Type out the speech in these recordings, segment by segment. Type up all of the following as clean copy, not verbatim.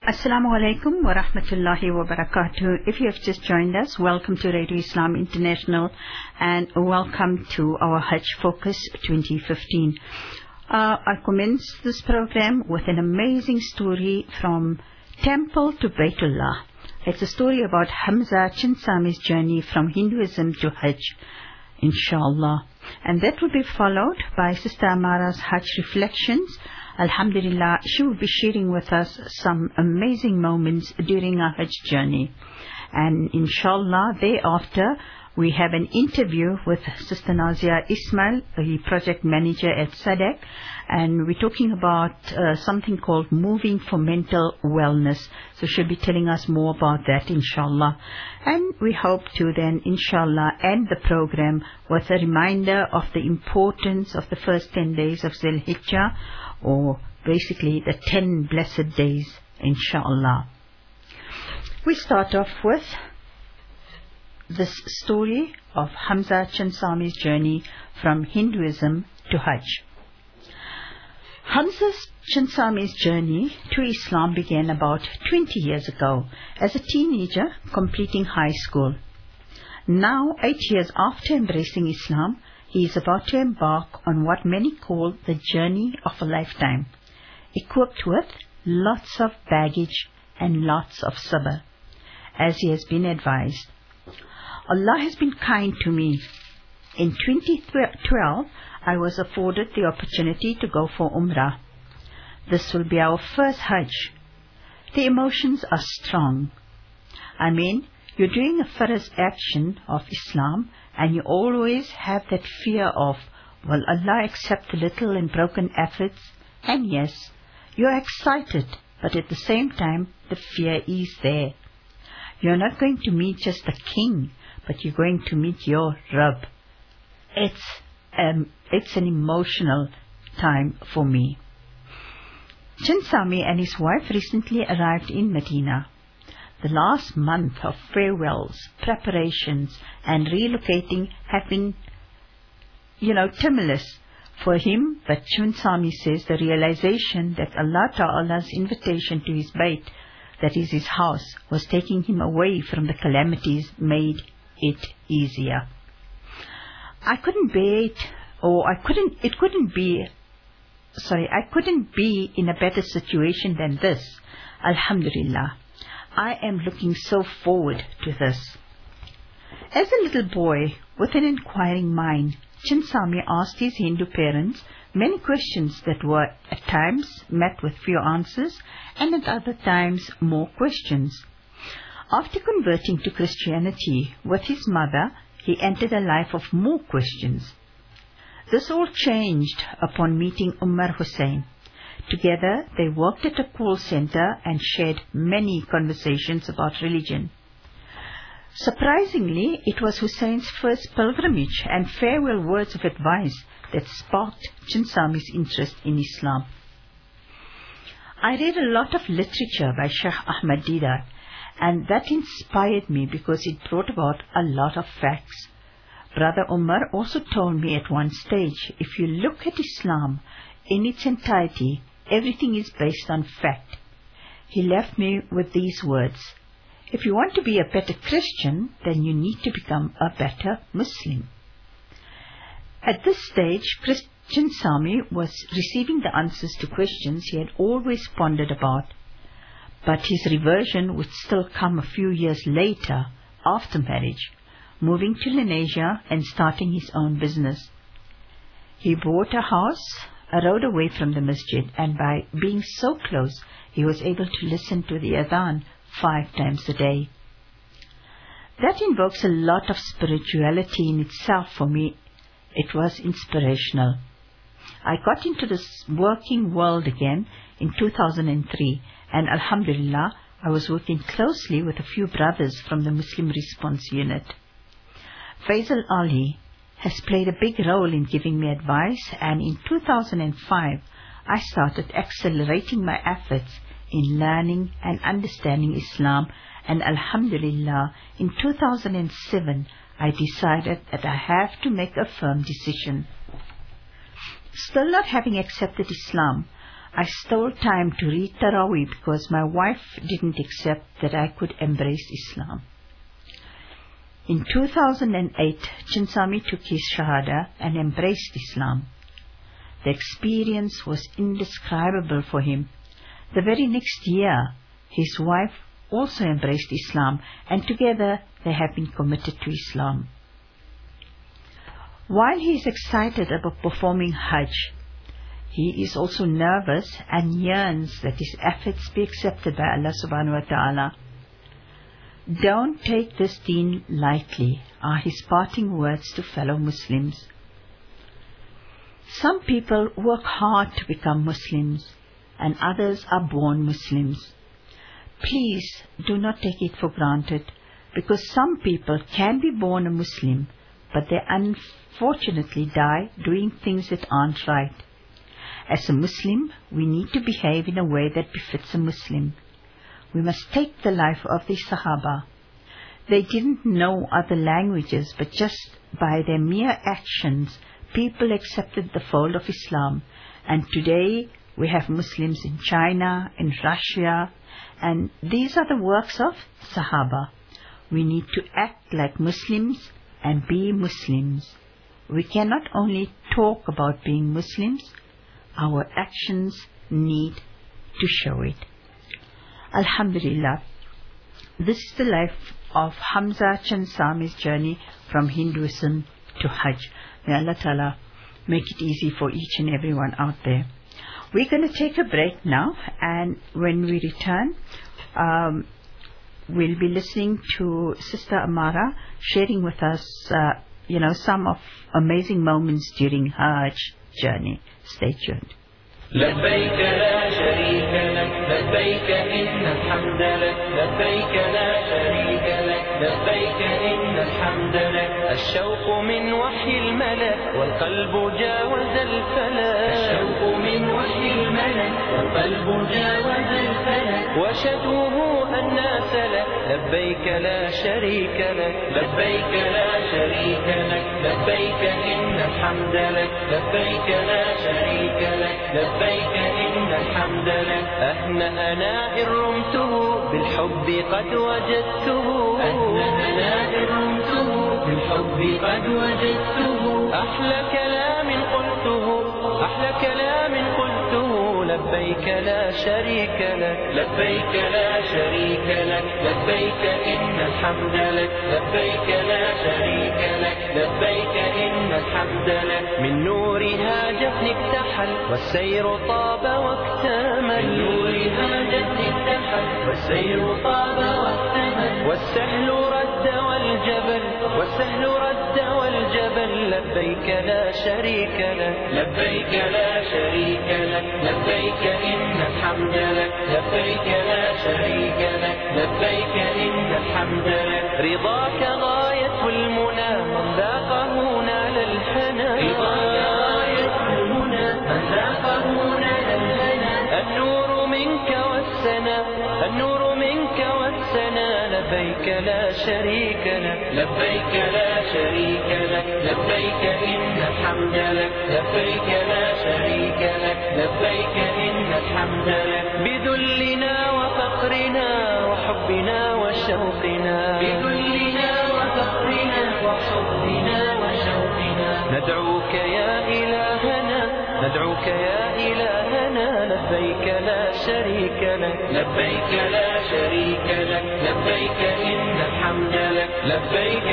Assalamu alaikum wa rahmatullahi wa barakatuh. If you have just joined us, welcome to Radio Islam International and welcome to our Hajj Focus 2015. I commence this program with an amazing story from Temple to Baytullah. It's a story about Hamza Chinsami's journey from Hinduism to Hajj, inshallah. And that will be followed by Sister Amara's Hajj Reflections. Alhamdulillah, she will be sharing with us some amazing moments during our Hajj journey. And inshallah, thereafter, we have an interview with Sister Nazia Ismail, the project manager at SADC, and we're talking about something called Moving for Mental Wellness. So she'll be telling us more about that, inshallah. And we hope to then, inshallah, end the program with a reminder of the importance of the first 10 days of Zul Hijjah, or basically the 10 blessed days, inshallah. We start off with this story of Hamza Chinsami's journey from Hinduism to Hajj. Hamza Chinsami's journey to Islam began about 20 years ago as a teenager completing high school. Now, 8 years after embracing Islam, he is about to embark on what many call the journey of a lifetime, equipped with lots of baggage and lots of sabr, as he has been advised. Allah has been kind to me. In 2012, I was afforded the opportunity to go for Umrah. This will be our first Hajj. The emotions are strong. I mean, you're doing a first action of Islam, and you always have that fear of, will Allah accept the little and broken efforts? And yes, you're excited, but at the same time, the fear is there. You're not going to meet just the king, but you're going to meet your Rabb. It's an emotional time for me. Chinsami and his wife recently arrived in Medina. The last month of farewells, preparations, and relocating have been, tumultuous for him, but Chinsami says the realization that Allah Ta'ala's invitation to his bayt, that is his house, was taking him away from the calamities made it easier. I couldn't be in a better situation than this. Alhamdulillah. I am looking so forward to this. As a little boy with an inquiring mind, Chinsami asked his Hindu parents many questions that were at times met with few answers and at other times more questions. After converting to Christianity with his mother, he entered a life of more questions. This all changed upon meeting Umar Hussain. Together, they worked at a call center and shared many conversations about religion. Surprisingly, it was Hussein's first pilgrimage and farewell words of advice that sparked Chinsami's interest in Islam. I read a lot of literature by Sheikh Ahmad Deedat, and that inspired me because it brought about a lot of facts. Brother Umar also told me at one stage, if you look at Islam in its entirety, everything is based on fact. He left me with these words: if you want to be a better Christian, then you need to become a better Muslim. At this stage, Chinsami was receiving the answers to questions he had always pondered about, but his reversion would still come a few years later, after marriage, moving to Lenasia and starting his own business. He bought a house a road away from the masjid, and by being so close, he was able to listen to the adhan 5 times a day. That invokes a lot of spirituality in itself for me. It was inspirational. I got into this working world again in 2003, and Alhamdulillah, I was working closely with a few brothers from the Muslim Response Unit. Faisal Ali has played a big role in giving me advice, and in 2005, I started accelerating my efforts in learning and understanding Islam, and Alhamdulillah, in 2007, I decided that I have to make a firm decision. Still not having accepted Islam, I stole time to read Taraweeh because my wife didn't accept that I could embrace Islam. In 2008, Chinsami took his Shahada and embraced Islam. The experience was indescribable for him. The very next year, his wife also embraced Islam, and together they have been committed to Islam. While he is excited about performing Hajj, he is also nervous and yearns that his efforts be accepted by Allah subhanahu wa ta'ala. Don't take this deen lightly, are his parting words to fellow Muslims. Some people work hard to become Muslims, and others are born Muslims. Please do not take it for granted, because some people can be born a Muslim, but they unfortunately die doing things that aren't right. As a Muslim, we need to behave in a way that befits a Muslim. We must take the life of the Sahaba. They didn't know other languages, but just by their mere actions, people accepted the fold of Islam. And today, we have Muslims in China, in Russia, and these are the works of Sahaba. We need to act like Muslims and be Muslims. We cannot only talk about being Muslims, our actions need to show it. Alhamdulillah. This is the life of Hamza Chinsami's journey from Hinduism to Hajj. May Allah Ta'ala make it easy for each and everyone out there. We're going to take a break now, and when we return, we'll be listening to Sister Amara sharing with us, some of amazing moments during her Hajj journey. Stay tuned. لبيك لا شريك لك لبيك إن الحمد لك لبيك لا شريك لك لبيك إن الحمد لك الشوق من وحي الملك والقلب جاوز الفلك الشوق من وحي الملك والقلب جاوز الفلك وشدوه الناس لك لبيك لا شريك لك لبيك لا شريك لك لبيك إن الحمد لك لبيك لا شريك لك لبيك إن الحمد لك أهنأنا إن رمته بالحب قد وجدته أهنأنا إن رمته بالحب قد وجدته أحلى كلام قلته أحلى كلام قلته لبيك لا شريك لك لبيك لا شريك لك لبيك إن الحمد لك لبيك لا شريك لك لبيك إن الحمد لك من نورها جفن اكتحل والسير طاب واكتمل من نورها جفن اكتحل والسير طاب واكتمل والسهل رد والجبل والسهل رد والجبل لبيك لا شريك لك لبيك لا شريك لك لبيك إن الحمد لك لبيك لا شريك لك لبيك إن الحمد لك رضاك غاية المنى من ذاقه نال الحنى رضاك غاية المنى من ذاقه نال الحنى النور منك والسنا النور منك والسنا لبيك لا شريك لك لبيك لا شريك لك لبيك إن الحمد لك لبيك لا شريك لك لبيك إن الحمد لك بذلنا وفقرنا وحبنا وشوقنا بذلنا وفقرنا وحبنا وشوقنا ندعوك يا إلهنا ندعوك يا إلهنا لبيك لا شريك لك لبيك لا شريك لك لبيك إن الحمد لك لبيك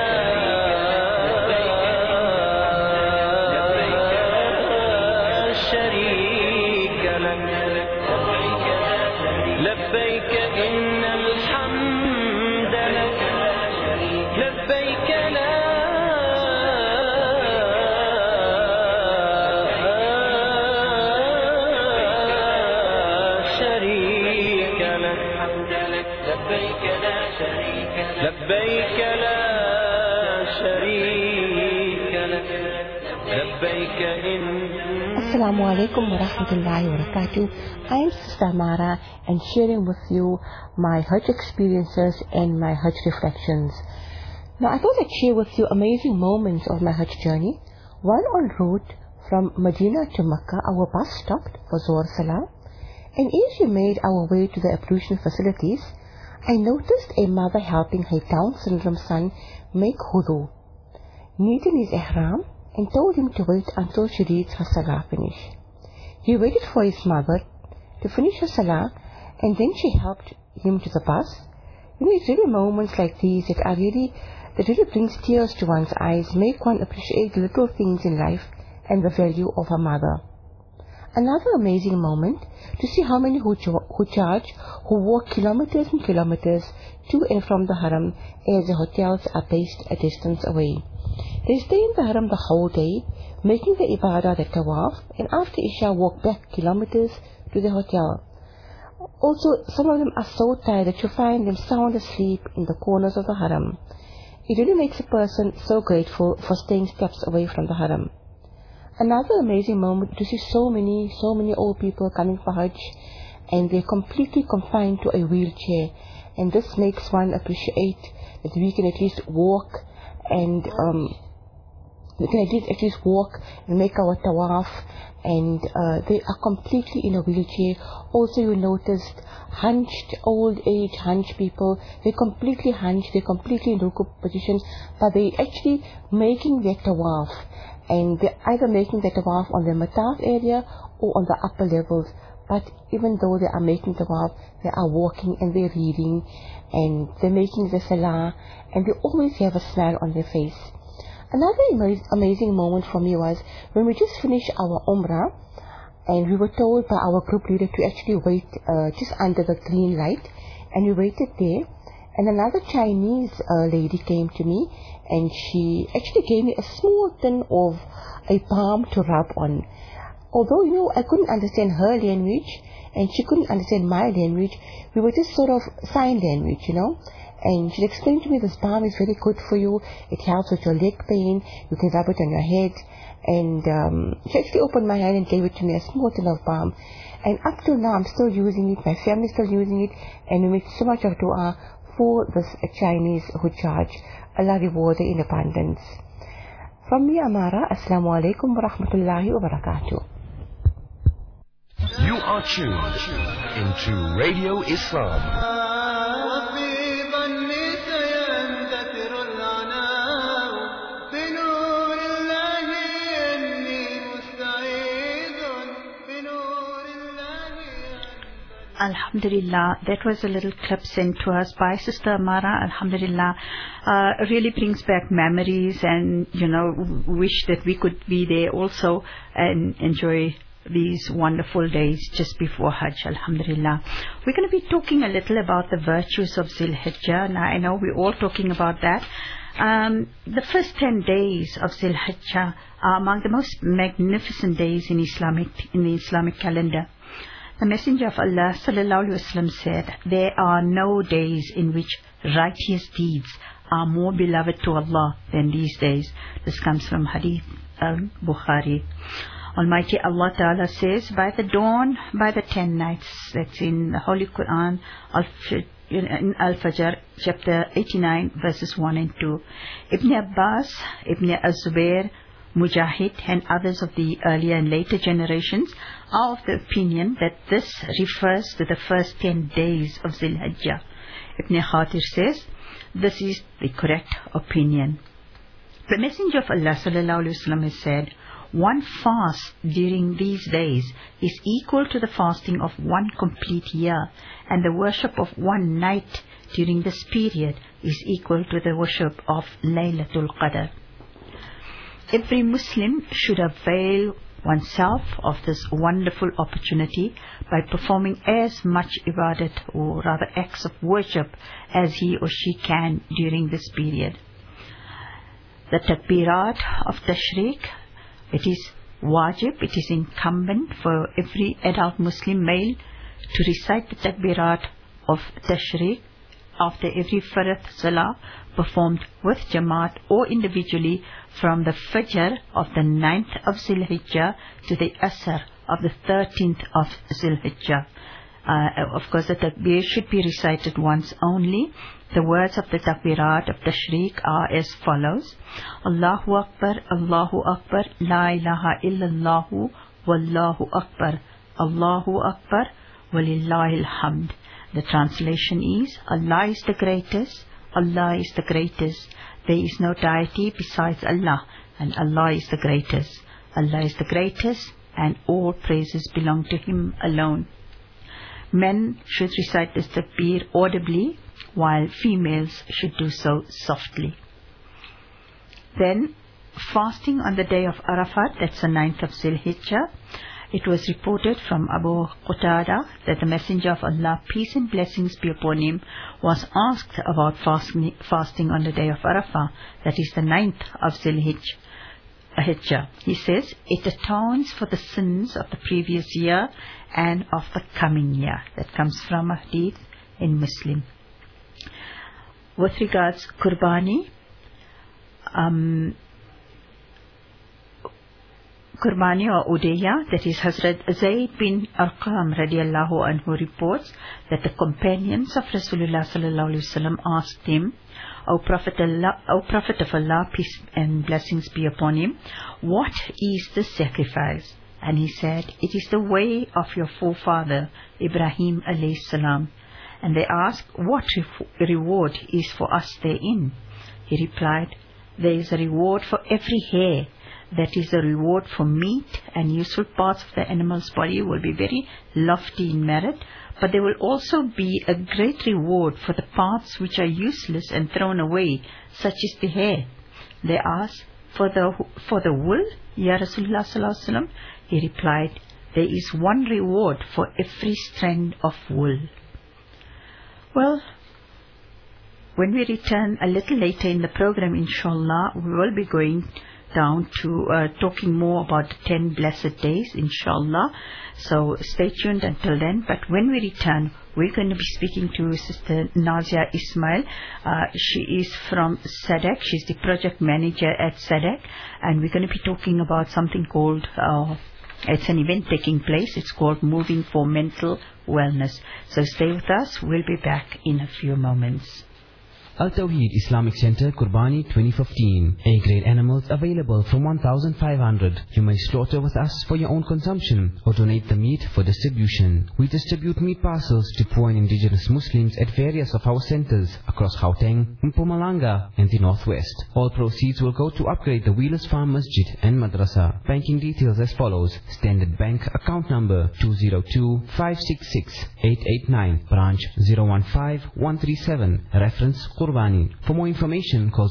لبيك إن الحمد لك لبيك لا شريك لك لبيك لا شريك لك لبيك لا شريك لك لبيك إن Assalamu alaikum wa rahmatullahi wa barakatuh. I am Sister Amara and sharing with you my Hajj experiences and my Hajj reflections. Now I thought I'd share with you amazing moments of my Hajj journey. While en route from Medina to Mecca, our bus stopped for Zohar Salah, and as we made our way to the ablution facilities, I noticed a mother helping her Down syndrome son make wudu, neated his ihram, and told him to wait until she reads her Salah finish. He waited for his mother to finish her Salah, and then she helped him to the bus. It's really moments like these that really brings tears to one's eyes, make one appreciate little things in life and the value of a mother. Another amazing moment to see how many Hujjaj who walk kilometers and kilometers to and from the Haram, as the hotels are based a distance away. They stay in the Haram the whole day, making the Ibadah, the Tawaf, and after Isha walk back kilometers to the hotel. Also, some of them are so tired that you find them sound asleep in the corners of the Haram. It really makes a person so grateful for staying steps away from the Haram. Another amazing moment to see so many old people coming for Hajj, and they're completely confined to a wheelchair, and this makes one appreciate that we can at least walk and make our tawaf, and they are completely in a wheelchair. Also, you noticed hunched, old age hunched people, they're completely hunched, they're completely in ruku position, but they're actually making their tawaf, and they're either making their tawaf on the mataf area or on the upper levels. But even though they are making tawaf, they are walking and they're reading and they're making the salah, and they always have a smile on their face. Another amazing moment for me was when we just finished our Umrah, and we were told by our group leader to actually wait just under the green light, and we waited there, and another Chinese lady came to me, and she actually gave me a small tin of a balm to rub on. Although, I couldn't understand her language, and she couldn't understand my language, we were just sort of sign language, And she explained to me this balm is very good for you. It helps with your leg pain. You can rub it on your head. And she actually opened my hand and gave it to me, a small tin of balm. And up till now, I'm still using it. My family's still using it. And we make so much of dua for this Chinese Hujjaj. Allah reward her in abundance. From me, Amara, Assalamu alaikum wa rahmatullahi wa barakatuh. You are tuned into Radio Islam. Alhamdulillah, that was a little clip sent to us by Sister Amara. Alhamdulillah, really brings back memories, and wish that we could be there also and enjoy these wonderful days just before Hajj. Alhamdulillah, we're going to be talking a little about the virtues of Zil Hijjah. Now, I know we're all talking about that. The first 10 days of Zil Hijjah are among the most magnificent days in the Islamic calendar. The Messenger of Allah sallallahu alaihi wasallam said, "There are no days in which righteous deeds are more beloved to Allah than these days." This comes from Hadith al-Bukhari. Almighty Allah Ta'ala says, by the dawn, by the 10 nights, that's in the Holy Quran, in Al-Fajr, chapter 89, verses 1 and 2. Ibn Abbas, Ibn Az-Zubair, Mujahid and others of the earlier and later generations are of the opinion that this refers to the first 10 days of Zil Hijjah. Ibn Khatir says, this is the correct opinion. The Messenger of Allah sallallahu alaihi wasallam has said, one fast during these days is equal to the fasting of one complete year, and the worship of one night during this period is equal to the worship of Laylatul Qadr. Every Muslim should avail oneself of this wonderful opportunity by performing as much ibadat, or rather acts of worship, as he or she can during this period. The takbirat of tashriq, it is wajib, it is incumbent for every adult Muslim male to recite the takbirat of tashriq after every Fard Salah performed with Jamaat or individually from the Fajr of the 9th of Zil Hijjah to the Asr of the 13th of Zil Hijjah. Of course, the takbir should be recited once only. The words of the takbirat of tashriq are as follows: Allahu Akbar, La ilaha illallahu, Wallahu Akbar, Allahu Akbar, Walillahil hamd. The translation is: Allah is the greatest, Allah is the greatest. There is no deity besides Allah, and Allah is the greatest. Allah is the greatest, and all praises belong to Him alone. Men should recite this takbir audibly, while females should do so softly. Then, fasting on the day of Arafat, that's the 9th of Zil-Hijjah. It was reported from Abu Qatada that the Messenger of Allah, peace and blessings be upon him, was asked about fasting on the day of Arafah, that is the 9th of Zil-Hijjah. He says, it atones for the sins of the previous year and of the coming year. That comes from a hadith in Muslim. With regards Qurbani, Qurbani or Udayya, that is Hazrat Zayd bin Arqam radiallahu anhu reports that the companions of Rasulullah sallallahu alaihi wasallam asked him, O Prophet of Allah, peace and blessings be upon him, what is the sacrifice? And he said, it is the way of your forefather Ibrahim alayhi salam. And they asked, what reward is for us therein? He replied, there is a reward for every hair. That is, a reward for meat and useful parts of the animal's body will be very lofty in merit, but there will also be a great reward for the parts which are useless and thrown away, such as the hair. They asked, for the wool, Ya Rasulullah sallallahu alaihi wasallam? He replied, there is one reward for every strand of wool. Well, when we return a little later in the program, inshallah, we will be going down to talking more about the 10 blessed days, inshallah. So stay tuned until then. But when we return, we're going to be speaking to Sister Nazia Ismail. She is from SADC. She's the project manager at SADC. And we're going to be talking about something called, it's an event taking place. It's called Moving for Mental Wellness. So stay with us. We'll be back in a few moments. Al Tawheed Islamic Center Qurbani 2015. A-grade animals available from 1,500. You may slaughter with us for your own consumption or donate the meat for distribution. We distribute meat parcels to poor and indigenous Muslims at various of our centers across Gauteng, Mpumalanga and the Northwest. All proceeds will go to upgrade the Wheelers Farm Masjid and Madrasa. Banking details as follows. Standard Bank account number 202-566-889. Branch 015-137. Reference Qurbani. For more information, call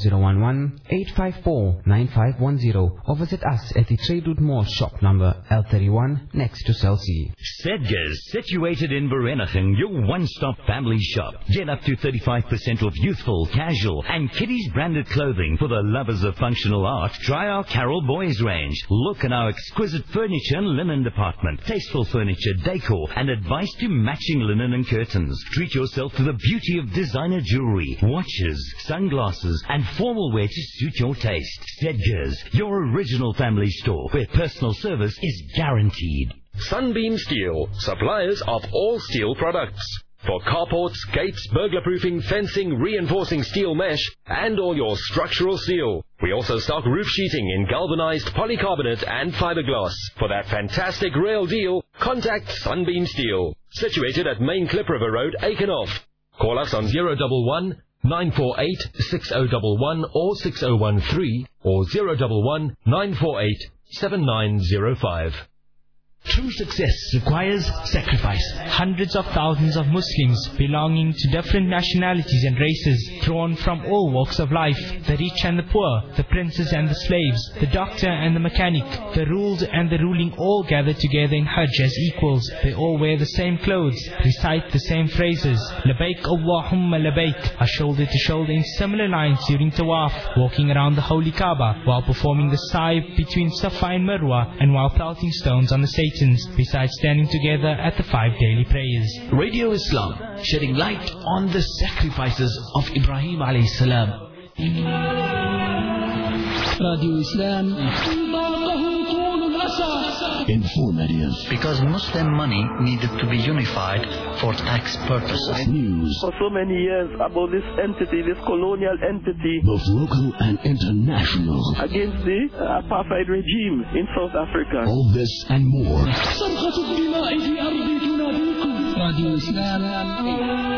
011-854-9510 or visit us at the Trade Route Mall shop number L31 next to Chelsea. Sedgers, situated in Vereeniging, your one-stop family shop. Get up to 35% off youthful, casual and kiddies branded clothing. For the lovers of functional art, try our Carol Boys range. Look at our exquisite furniture and linen department. Tasteful furniture, decor and advice to matching linen and curtains. Treat yourself to the beauty of designer jewelry, watches, sunglasses and formal wear to suit your taste. Sedgers, your original family store where personal service is guaranteed. Sunbeam Steel, suppliers of all steel products. For carports, gates, burglar-proofing, fencing, reinforcing steel mesh, and all your structural steel. We also stock roof sheeting in galvanized polycarbonate and fiberglass. For that fantastic rail deal, contact Sunbeam Steel. Situated at Main Klip River Road, Aikenhof. Call us on 011-948-6011 or 6013 or 011-948-7905. True success requires sacrifice. Hundreds of thousands of Muslims belonging to different nationalities and races, drawn from all walks of life, the rich and the poor, the princes and the slaves, the doctor and the mechanic, the ruled and the ruling, all gather together in Hajj as equals. They all wear the same clothes, recite the same phrases, Labaik Allahumma Labaik, are shoulder to shoulder in similar lines during Tawaf, walking around the holy Kaaba, while performing the sa'i between Safa and Marwa, and while pelting stones on the Satan, besides standing together at the 5 daily prayers. Radio Islam, shedding light on the sacrifices of Ibrahim alayhi salam. Radio Islam. Informative. Because Muslim money needed to be unified for tax purposes. News. For so many years about this entity, this colonial entity. Both local and international. Against the apartheid regime in South Africa. All this and more. Radio Islam.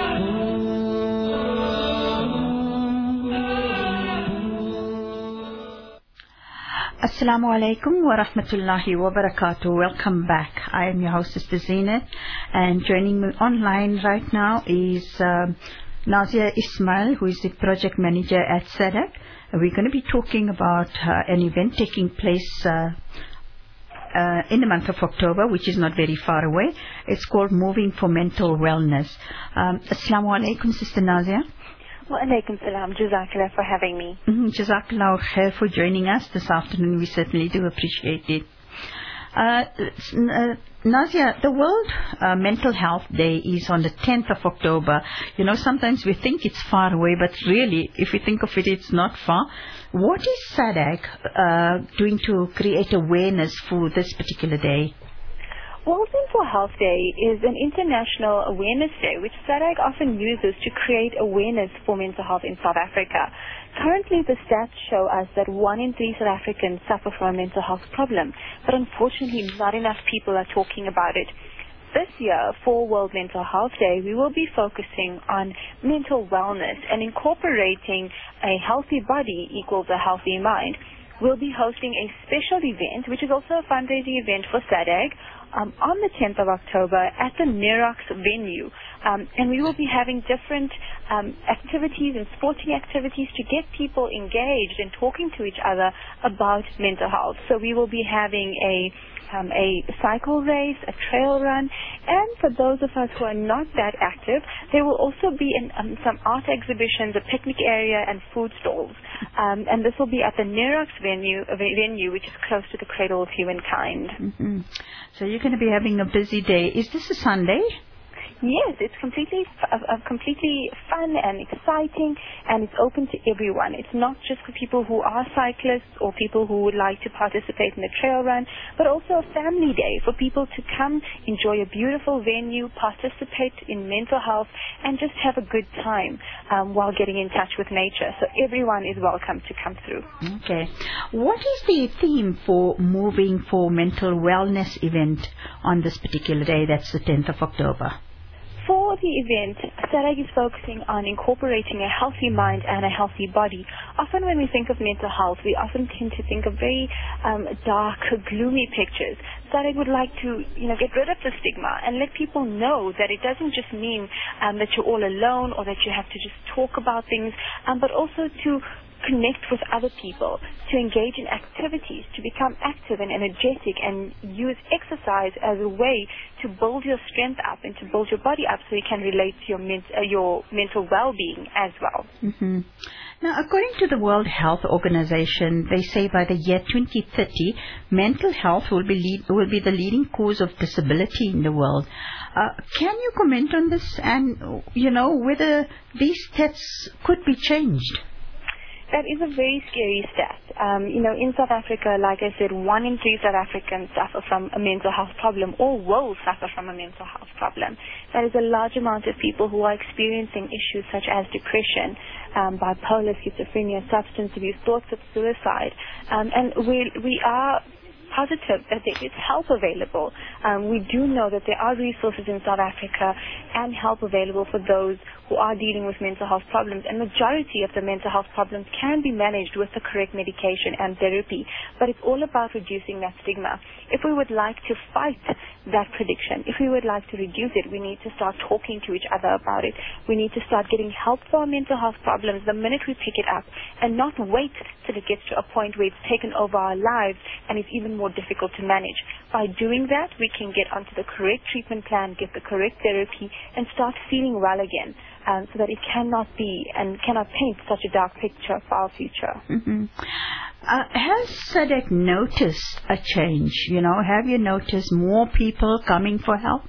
Assalamu alaikum wa rahmatullahi wa barakatuh. Welcome back. I am your host, Sister Zeenat, and joining me online right now is Nazia Ismail, who is the project manager at SADC. We're going to be talking about an event taking place in the month of October, which is not very far away. It's called Moving for Mental Wellness. Assalamu alaikum, Sister Nazia. Wa alaikum salam. Jazakallah for having me. Jazakallah khair for joining us this afternoon. We certainly do appreciate it. Nazia, the World Mental Health Day is on the 10th of October. You know, sometimes we think it's far away, but really, if we think of it, it's not far. What is SADC doing to create awareness for this particular day? World Mental Health Day is an international awareness day which SADC often uses to create awareness for mental health in South Africa. Currently, the stats show us that 1 in 3 South Africans suffer from a mental health problem, but unfortunately not enough people are talking about it. This year, for World Mental Health Day, we will be focusing on mental wellness and incorporating a healthy body equals a healthy mind. We'll be hosting a special event, which is also a fundraising event for SADC, on the 10th of October at the Nerox venue. And we will be having different activities and sporting activities to get people engaged and talking to each other about mental health. So we will be having a cycle race, a trail run, and for those of us who are not that active, there will also be some art exhibitions, a picnic area, and food stalls. And this will be at the Nerox venue, which is close to the Cradle of Humankind. Mm-hmm. So you're going to be having a busy day. Is this a Sunday? Yes, it's completely fun and exciting, and it's open to everyone. It's not just for people who are cyclists or people who would like to participate in the trail run, but also a family day for people to come, enjoy a beautiful venue, participate in mental health, and just have a good time while getting in touch with nature. So everyone is welcome to come through. Okay. What is the theme for Moving for Mental Wellness event on this particular day? That's the 10th of October. For the event, SADC is focusing on incorporating a healthy mind and a healthy body. Often when we think of mental health, we often tend to think of very dark, gloomy pictures. SADC would like to, get rid of the stigma and let people know that it doesn't just mean that you're all alone or that you have to just talk about things, but also to connect with other people, to engage in activities, to become active and energetic, and use exercise as a way to build your strength up and to build your body up so you can relate to your mental well-being as well. Mm-hmm. Now, according to the World Health Organization, they say by the year 2030, mental health will be the leading cause of disability in the world. Can you comment on this and, whether these stats could be changed? That is a very scary stat. In South Africa, like I said, 1 in 3 South Africans suffer from a mental health problem or will suffer from a mental health problem. That is a large amount of people who are experiencing issues such as depression, bipolar, schizophrenia, substance abuse, thoughts of suicide. And we are positive that there is help available. We do know that there are resources in South Africa and help available for those who are dealing with mental health problems, and majority of the mental health problems can be managed with the correct medication and therapy, but it's all about reducing that stigma. If we would like to fight that prediction, if we would like to reduce it, we need to start talking to each other about it. We need to start getting help for our mental health problems the minute we pick it up, and not wait till it gets to a point where it's taken over our lives and it's even more difficult to manage. By doing that, we can get onto the correct treatment plan, get the correct therapy, and start feeling well again. So that it cannot be and cannot paint such a dark picture for our future. Mm-hmm. Has SADC noticed a change? Have you noticed more people coming for help?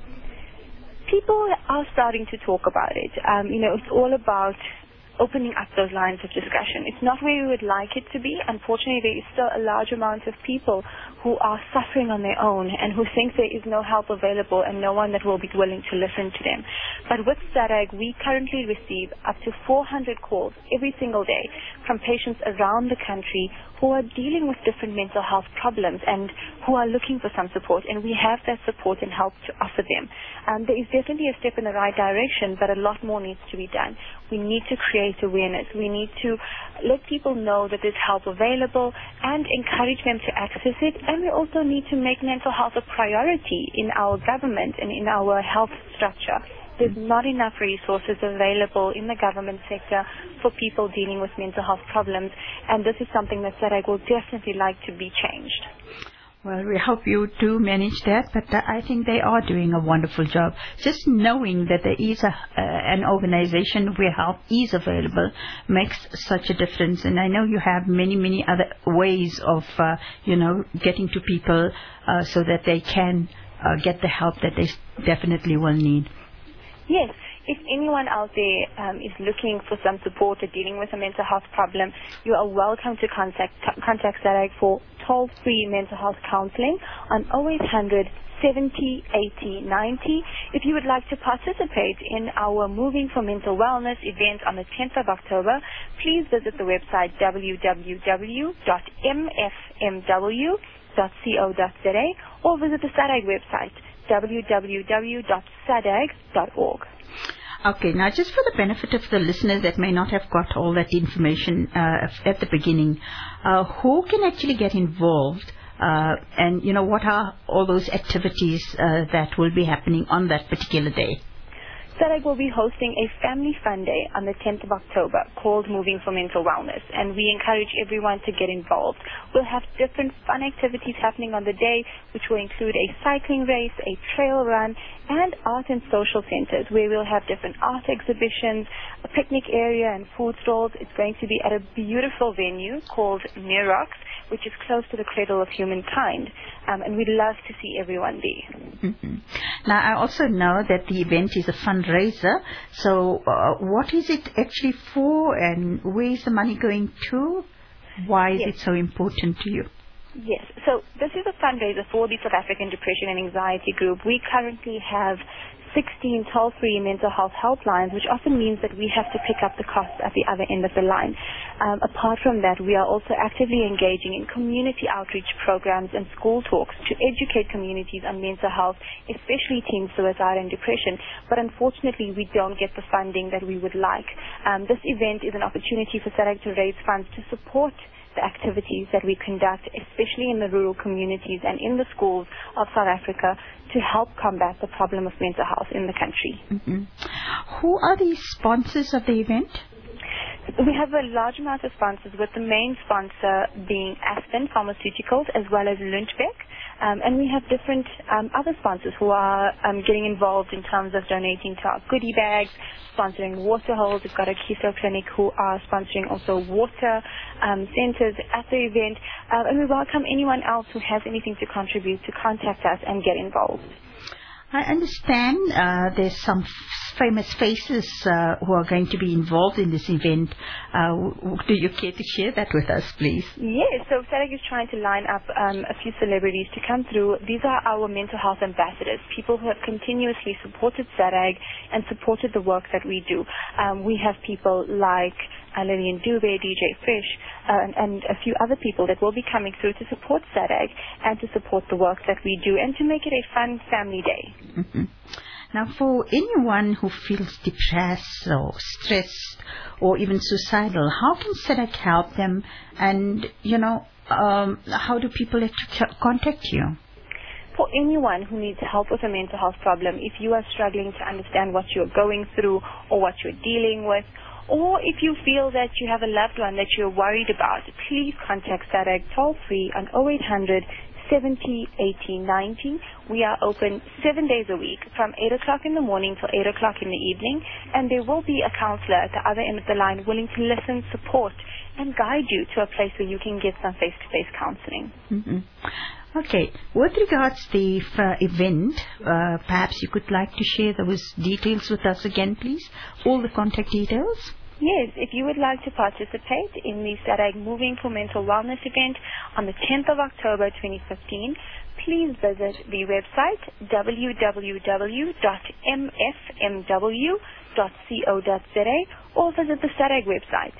People are starting to talk about it. It's all about opening up those lines of discussion. It's not where we would like it to be. Unfortunately, there is still a large amount of people who are suffering on their own and who think there is no help available and no one that will be willing to listen to them. But with SADAG, we currently receive up to 400 calls every single day from patients around the country who are dealing with different mental health problems and who are looking for some support, and we have that support and help to offer them. There is definitely a step in the right direction, but a lot more needs to be done. We need to create awareness. We need to let people know that there's help available and encourage them to access it, and we also need to make mental health a priority in our government and in our health structure. There's not enough resources available in the government sector for people dealing with mental health problems, and this is something that SADAG will definitely like to be changed. Well, we hope you do manage that, but I think they are doing a wonderful job. Just knowing that there is an organization where help is available makes such a difference. And I know you have many, many other ways of, getting to people so that they can get the help that they definitely will need. Yes. If anyone out there is looking for some support or dealing with a mental health problem, you are welcome to contact SADAG for toll-free mental health counseling on 0800 70 80 90. If you would like to participate in our Moving for Mental Wellness event on the 10th of October, please visit the website www.mfmw.co.za or visit the SADAG website www.sadag.org. Okay, now just for the benefit of the listeners that may not have got all that information at the beginning, who can actually get involved and, what are all those activities that will be happening on that particular day? SADAG will be hosting a family fun day on the 10th of October called Moving for Mental Wellness, and we encourage everyone to get involved. We'll have different fun activities happening on the day, which will include a cycling race, a trail run, and art and social centers, where we'll have different art exhibitions, a picnic area, and food stalls. It's going to be at a beautiful venue called Nerox, which is close to the cradle of humankind, and we'd love to see everyone there. Mm-hmm. Now, I also know that the event is a fundraiser, so what is it actually for, and where is the money going to? Why is it so important to you? Yes, so this is a fundraiser for the South African Depression and Anxiety Group. We currently have 16 toll-free mental health helplines, which often means that we have to pick up the costs at the other end of the line. Apart from that, we are also actively engaging in community outreach programs and school talks to educate communities on mental health, especially teen suicide and depression. But unfortunately, we don't get the funding that we would like. This event is an opportunity for SADAG to raise funds to support the activities that we conduct, especially in the rural communities and in the schools of South Africa, to help combat the problem of mental health in the country. Mm-hmm. Who are the sponsors of the event? We have a large amount of sponsors, with the main sponsor being Aspen Pharmaceuticals as well as Lundbeck. And we have different other sponsors who are getting involved in terms of donating to our goodie bags, sponsoring water holes. We've got a Keso Clinic who are sponsoring also water centers at the event. And we welcome anyone else who has anything to contribute to contact us and get involved. I understand there's some famous faces who are going to be involved in this event. Do you care to share that with us, please? Yes, so SADAG is trying to line up a few celebrities to come through. These are our mental health ambassadors, people who have continuously supported SADAG and supported the work that we do. We have people like Lillian Dube, DJ Fish, and a few other people that will be coming through to support SADAG and to support the work that we do and to make it a fun family day. Mm-hmm. Now, for anyone who feels depressed or stressed or even suicidal, how can SADAG help them? And, how do people contact you? For anyone who needs help with a mental health problem, if you are struggling to understand what you're going through or what you're dealing with, or if you feel that you have a loved one that you're worried about, please contact SADAG toll-free on 0800 70 80 90. We are open 7 days a week from 8 o'clock in the morning till 8 o'clock in the evening, and there will be a counselor at the other end of the line willing to listen, support, and guide you to a place where you can get some face-to-face counseling. Mm-hmm. Okay, with regards to the event, perhaps you could like to share those details with us again, please? All the contact details? Yes, if you would like to participate in the SADAG Moving for Mental Wellness event on the 10th of October 2015, please visit the website www.mfmw.co.za or visit the SADAG website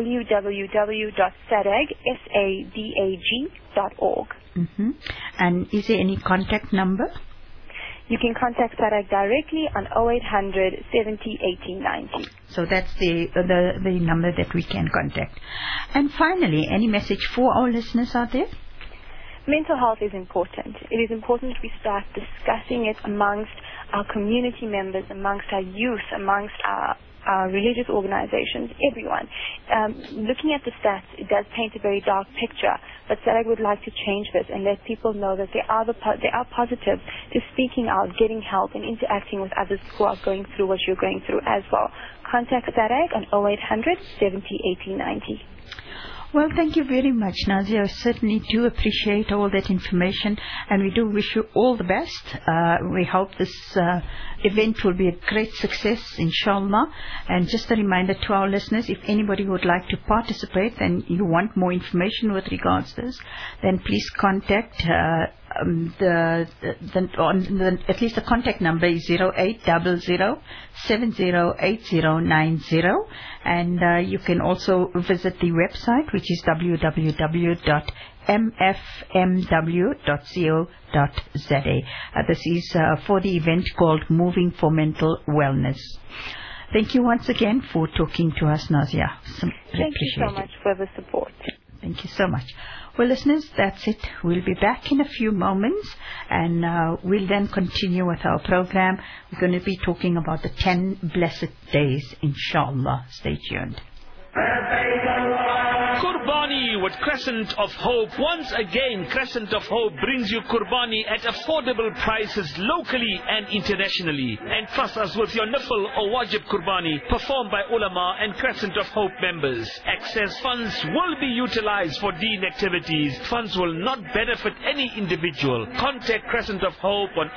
www.sadag.org. And is there any contact number? You can contact SADAG directly on 0800 70 18 90. So that's the number that we can contact. And finally, any message for our listeners out there? Mental health is important. It is important we start discussing it amongst our community members, amongst our youth, amongst our religious organizations, everyone. Looking at the stats, it does paint a very dark picture, but SADAG would like to change this and let people know that there are positives to speaking out, getting help, and interacting with others who are going through what you're going through as well. Contact SADAG on 0800 70 18 90. Well, thank you very much, Nazia. I certainly do appreciate all that information, and we do wish you all the best. We hope this event will be a great success, inshallah. And just a reminder to our listeners, if anybody would like to participate and you want more information with regards to this, then please contact at least the contact number is 0800-708090, and you can also visit the website, which is www.mfmw.co.za. This is for the event called Moving for Mental Wellness. Thank you once again for talking to us, Nazia. Thank you so much for the support. Thank you so much. Well, listeners, that's it. We'll be back in a few moments, and we'll then continue with our program. We're going to be talking about the 10 blessed days, inshallah. Stay tuned. Kurbani with Crescent of Hope. Once again, Crescent of Hope brings you Kurbani at affordable prices locally and internationally. And trust us with your Nafil or Wajib Kurbani performed by ulama and Crescent of Hope members. Excess funds will be utilized for deen activities. Funds will not benefit any individual. Contact Crescent of Hope on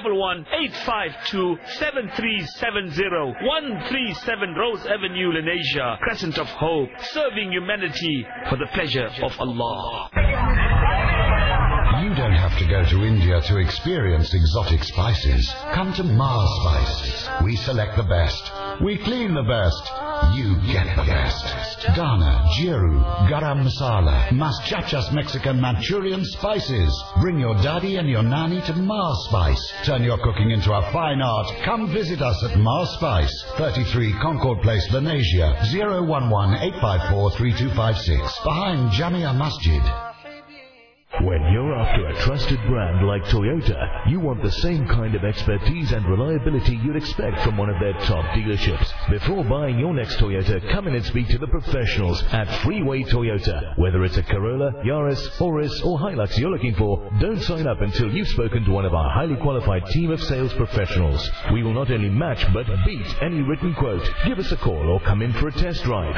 011-852-7370, 137 Rose Avenue, Lenasia. Crescent of Hope, serving humanity for the pleasure of Allah. You don't have to go to India to experience exotic spices. Come to Mars Spice. We select the best. We clean the best. You get the best. Dana, Jiru, Garam Masala, Maschachas Mexican Manchurian spices. Bring your daddy and your nanny to Mars Spice. Turn your cooking into a fine art. Come visit us at Mars Spice, 33 Concord Place, Lenasia, 011-854-3256, behind Jamia Masjid. When you're after a trusted brand like Toyota, you want the same kind of expertise and reliability you'd expect from one of their top dealerships. Before buying your next Toyota, come in and speak to the professionals at Freeway Toyota. Whether it's a Corolla, Yaris, Auris or Hilux you're looking for, don't sign up until you've spoken to one of our highly qualified team of sales professionals. We will not only match but beat any written quote. Give us a call or come in for a test drive.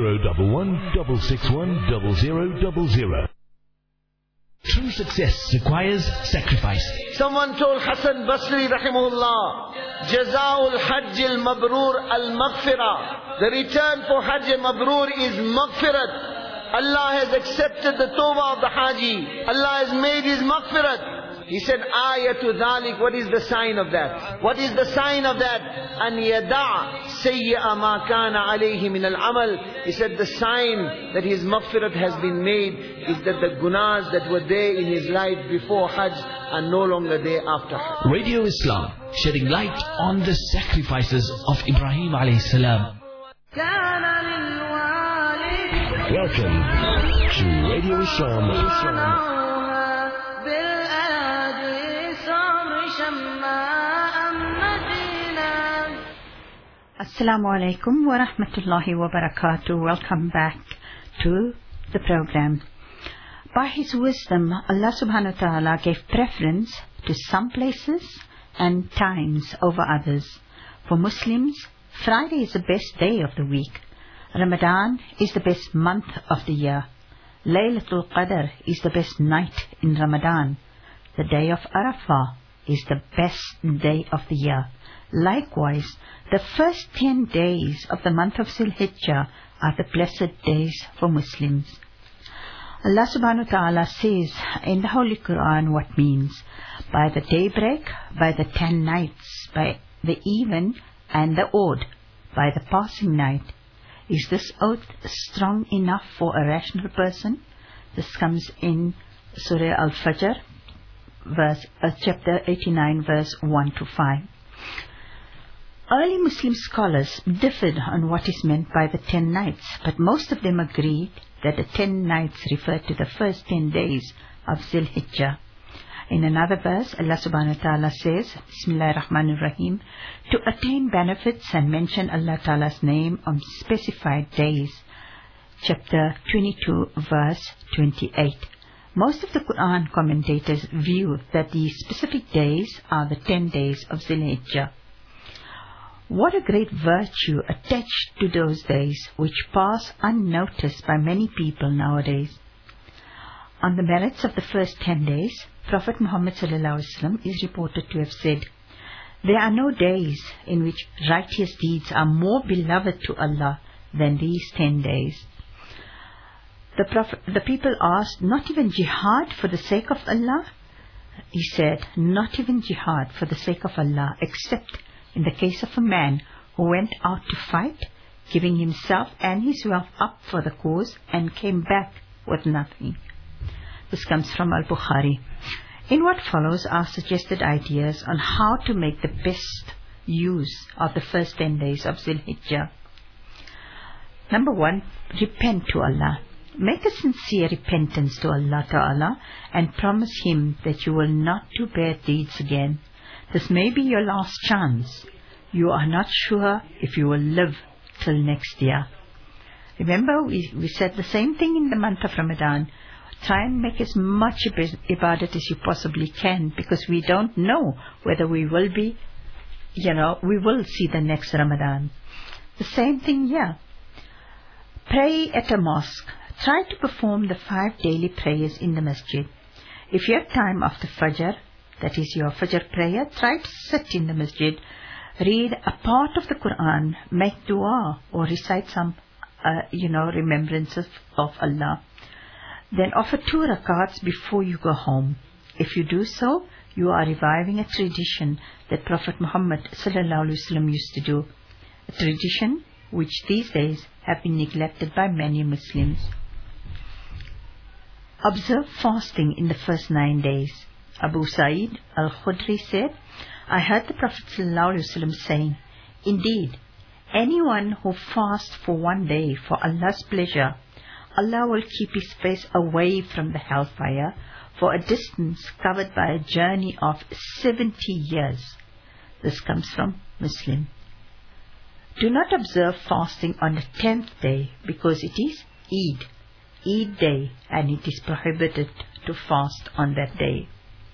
011-661-0000. True success requires sacrifice. Someone told Hassan Basri rahimahullah, Jaza'ul Hajj al-Mabrur al-Maghfirah. The return for Hajj al-Mabrur is Maghfirat. Allah has accepted the tawbah of the Haji. Allah has made his Maghfirat. He said, Ayatu dhalik, what is the sign of that? What is the sign of that? An yada' sayyi'a ma kana alayhi min al-amal. He said, the sign that his maghfirat has been made is that the gunas that were there in his life before Hajj are no longer there after Hajj. Radio Islam, shedding light on the sacrifices of Ibrahim alayhi salam. Welcome to Radio Islam. Assalamu alaikum wa rahmatullahi wa barakatuh. Welcome back to the program. By His wisdom, Allah subhanahu wa ta'ala gave preference to some places and times over others. For Muslims, Friday is the best day of the week. Ramadan is the best month of the year. Laylatul Qadr is the best night in Ramadan. The day of Arafah is the best day of the year. Likewise, the first 10 days of the month of Zul-Hijjah are the blessed days for Muslims. Allah subhanahu wa ta'ala says in the Holy Quran what means by the daybreak, by the 10 nights, by the even and the odd, by the passing night. Is this oath strong enough for a rational person? This comes in Surah Al-Fajr, chapter 89, verse 1 to 5. Early Muslim scholars differed on what is meant by the 10 nights, but most of them agreed that the 10 nights refer to the first 10 days of Zul-Hijjah. In another verse, Allah subhanahu wa ta'ala says, Bismillahir Rahmanir Rahim, to attain benefits and mention Allah ta'ala's name on specified days. Chapter 22, verse 28. Most of the Quran commentators view that the specific days are the 10 days of Zul-Hijjah. What a great virtue attached to those days, which pass unnoticed by many people nowadays. On the merits of the first 10 days, Prophet Muhammad ﷺ is reported to have said, there are no days in which righteous deeds are more beloved to Allah than these 10 days. The people asked, not even jihad for the sake of Allah? He said, not even jihad for the sake of Allah, except in the case of a man who went out to fight, giving himself and his wealth up for the cause, and came back with nothing. This comes from Al-Bukhari. In what follows are suggested ideas on how to make the best use of the first 10 days of Zul-Hijjah. Number 1, repent to Allah. Make a sincere repentance to Allah Ta'ala and promise Him that you will not do bad deeds again. This may be your last chance. You are not sure if you will live till next year. Remember, we said the same thing in the month of Ramadan. Try and make as much ibadat as you possibly can, because we don't know whether we will be, we will see the next Ramadan. The same thing here. Pray at a mosque. Try to perform the 5 daily prayers in the masjid. If you have time after Fajr, that is your Fajr prayer, try to sit in the masjid, read a part of the Quran, make dua, or recite some, remembrances of Allah. Then offer 2 rakats before you go home. If you do so, you are reviving a tradition that Prophet Muhammad ﷺ used to do, a tradition which these days have been neglected by many Muslims. Observe fasting in the first 9 days. Abu Sa'id al-Khudri said, I heard the Prophet ﷺ saying, indeed, anyone who fasts for 1 day for Allah's pleasure, Allah will keep his face away from the hellfire for a distance covered by a journey of 70 years. This comes from Muslim. Do not observe fasting on the 10th day, because it is Eid day, and it is prohibited to fast on that day.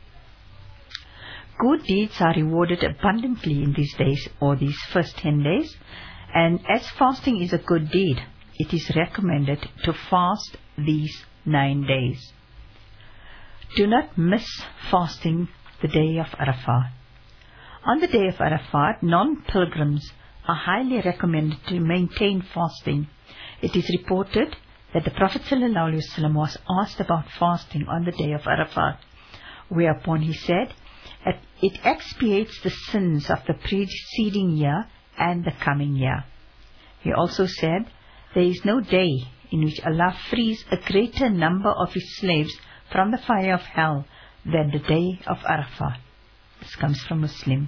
Good deeds are rewarded abundantly in these days, or these first 10 days, and as fasting is a good deed, it is recommended to fast these 9 days. Do not miss fasting the day of Arafat. On the day of Arafat, non-pilgrims are highly recommended to maintain fasting. It is reported that the Prophet ﷺ was asked about fasting on the day of Arafat, whereupon he said, it expiates the sins of the preceding year and the coming year. He also said, there is no day in which Allah frees a greater number of His slaves from the fire of hell than the day of Arafat. This comes from Muslim.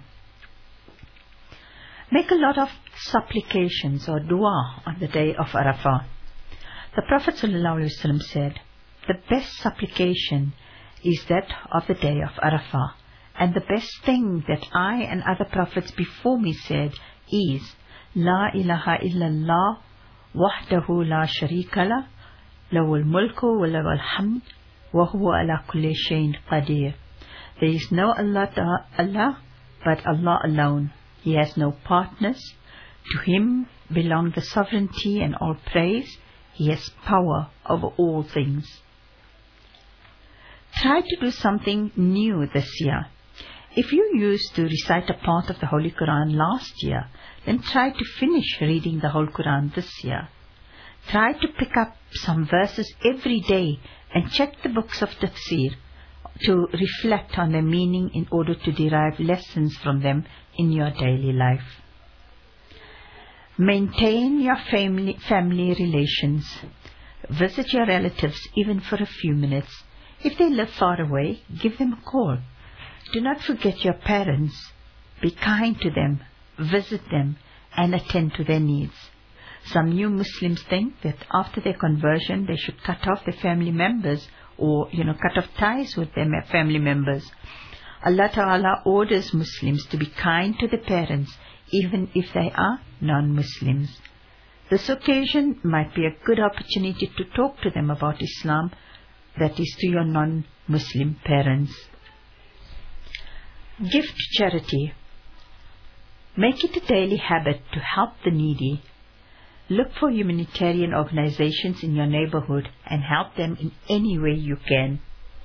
Make a lot of supplications or dua on the day of Arafat. The Prophet ﷺ said, the best supplication is that of the day of Arafat, and the best thing that I and other prophets before me said is, La ilaha illallah wahdahu la sharika la, lahul mulku wa lahul hamd, wa huwa ala kulli shayin qadir. There is no Allah but Allah alone. He has no partners. To Him belong the sovereignty and all praise. He has power over all things. Try to do something new this year. If you used to recite a part of the Holy Quran last year, then try to finish reading the whole Quran this year. Try to pick up some verses every day and check the books of tafsir to reflect on their meaning in order to derive lessons from them in your daily life. Maintain your family relations. Visit your relatives even for a few minutes. If they live far away, give them a call. Do not forget your parents. Be kind to them, visit them, and attend to their needs. Some new Muslims think that after their conversion they should cut off their family members or, cut off ties with their family members. Allah Ta'ala orders Muslims to be kind to their parents even if they are non-Muslims. This occasion might be a good opportunity to talk to them about Islam, that is to your non-Muslim parents. Gift charity. Make it a daily habit to help the needy. Look for humanitarian organizations in your neighborhood and help them in any way you can.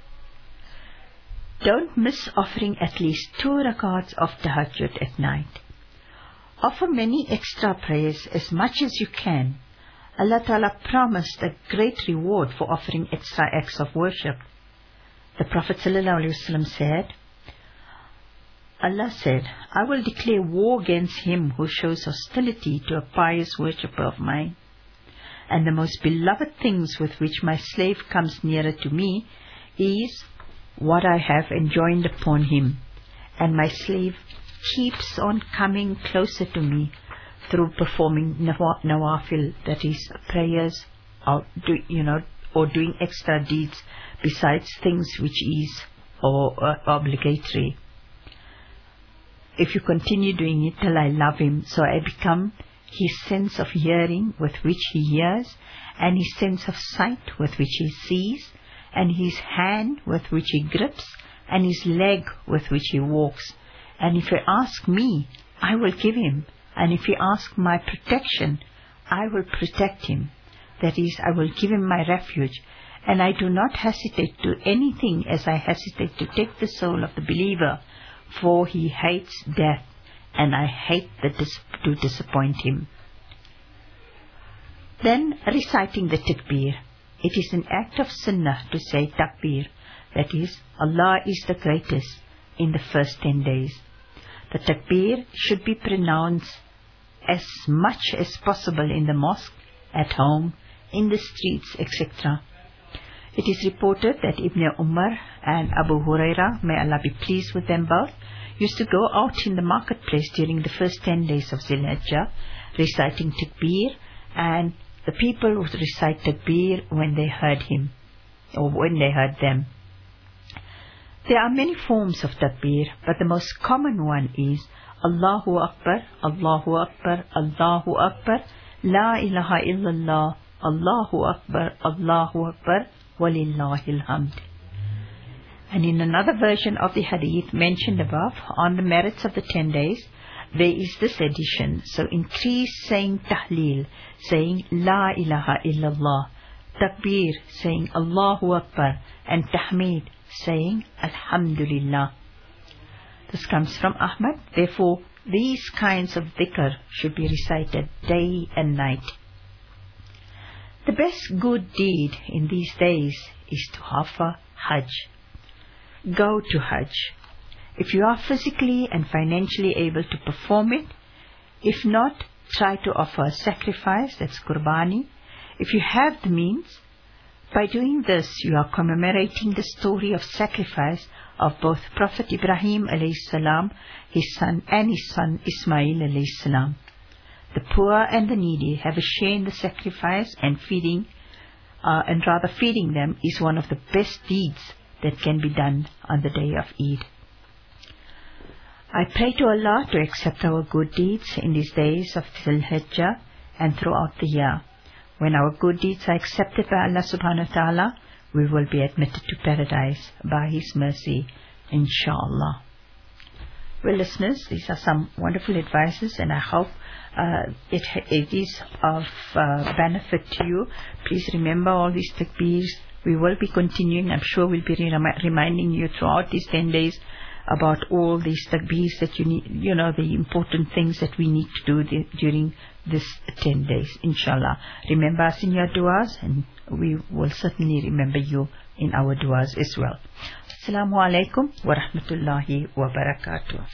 Don't miss offering at least 2 rakats of tahajjud at night. Offer many extra prayers as much as you can. Allah Ta'ala promised a great reward for offering extra acts of worship. The Prophet ﷺ said, Allah said, I will declare war against him who shows hostility to a pious worshipper of mine. And the most beloved things with which my slave comes nearer to me is what I have enjoined upon him. And my slave keeps on coming closer to me through performing nawafil, that is prayers, or doing extra deeds besides things which is obligatory. If you continue doing it till I love him, so I become his sense of hearing with which he hears, and his sense of sight with which he sees, and his hand with which he grips, and his leg with which he walks. And if he asks me, I will give him. And if he asks my protection, I will protect him. That is, I will give him my refuge. And I do not hesitate to anything as I hesitate to take the soul of the believer, for he hates death, and I hate to disappoint him. Then, reciting the takbir. It is an act of sunnah to say takbir, that is, Allah is the greatest, in the first 10 days. The takbir should be pronounced as much as possible in the mosque, at home, in the streets, etc. It is reported that Ibn Umar and Abu Huraira, may Allah be pleased with them both, used to go out in the marketplace during the first 10 days of Zil-Hijjah, reciting takbir, and the people would recite takbir when they heard him, or when they heard them. There are many forms of takbir, but the most common one is Allahu Akbar, Allahu Akbar, Allahu Akbar, La ilaha illallah, Allahu Akbar, Allahu Akbar, Walillahil hamd. And in another version of the hadith mentioned above, on the merits of the 10 days, there is this addition. So increase saying tahleel, saying La ilaha illallah, takbir, saying Allahu Akbar, and tahmeed, saying Alhamdulillah. This comes from Ahmad. Therefore, these kinds of dhikr should be recited day and night. The best good deed in these days is to offer Hajj. Go to Hajj. If you are physically and financially able to perform it, if not, try to offer a sacrifice, that's qurbani. If you have the means, by doing this, you are commemorating the story of sacrifice of both Prophet Ibrahim alayhi salam, his son, and his son Ismail alayhi salam. The poor and the needy have a share in the sacrifice, and feeding them is one of the best deeds that can be done on the day of Eid. I pray to Allah to accept our good deeds in these days of Dhul-Hijjah and throughout the year. When our good deeds are accepted by Allah subhanahu wa ta'ala, we will be admitted to paradise by His mercy, inshallah. Well, listeners, these are some wonderful advices, and I hope it is of benefit to you. Please remember all these takbeers. We will be continuing. I'm sure we'll be reminding you throughout these 10 days about all these takbeers that you need, the important things that we need to do during this 10 days, inshallah. Remember us in your du'as, and we will certainly remember you in our du'as as well. Assalamu alaikum wa rahmatullahi wa barakatuh.